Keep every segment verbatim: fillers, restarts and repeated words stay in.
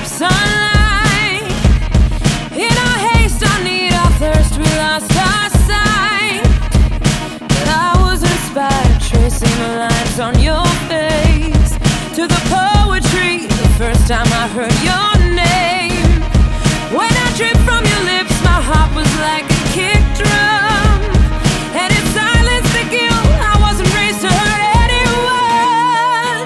up sunlight. In our haste, our need, our thirst, we lost our sight. But I was inspired, tracing the lines on your face, to the poetry, the first time I heard your name. When I dripped from your lips, my heart was like a kick drum, and it silenced the guilt. I wasn't raised to hurt anyone.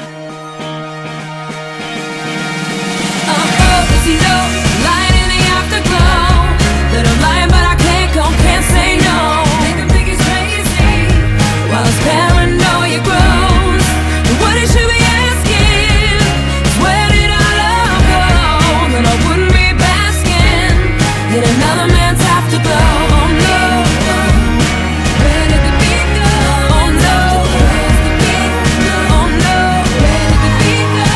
Uh-oh, does he know? Lying in the afterglow, that I'm lying but I can't go, can't say no. Make him think he's crazy, while his paranoia grows. And what he should be asking is, where did our love go? Then I wouldn't be basking in another man's afterglow. Oh no, where did the beat go? Oh no, where's the beat? Oh no, where did the beat go?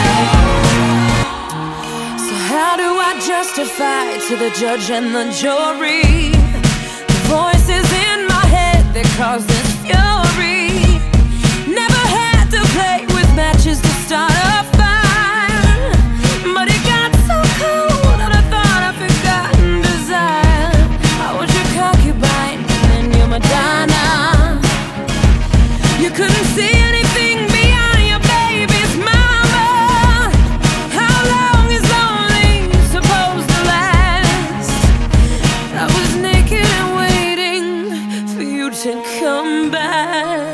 So how do I justify to the judge and the jury the voices in my head that cause this fury? Never had to play with matches to start a fire, but it got so cold that I thought I forgotten desire. I was your concubine and you're Madonna. You couldn't see anything beyond your baby's mama. How long is lonely supposed to last? I was naked and waiting for you to come back.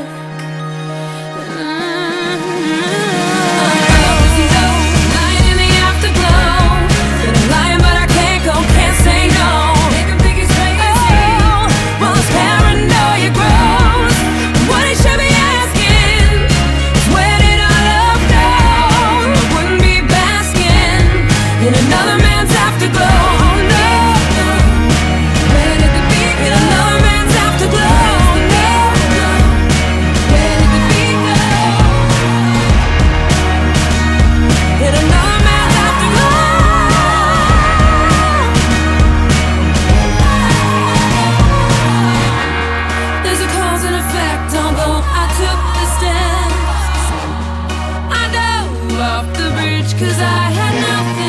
Cause I had nothing.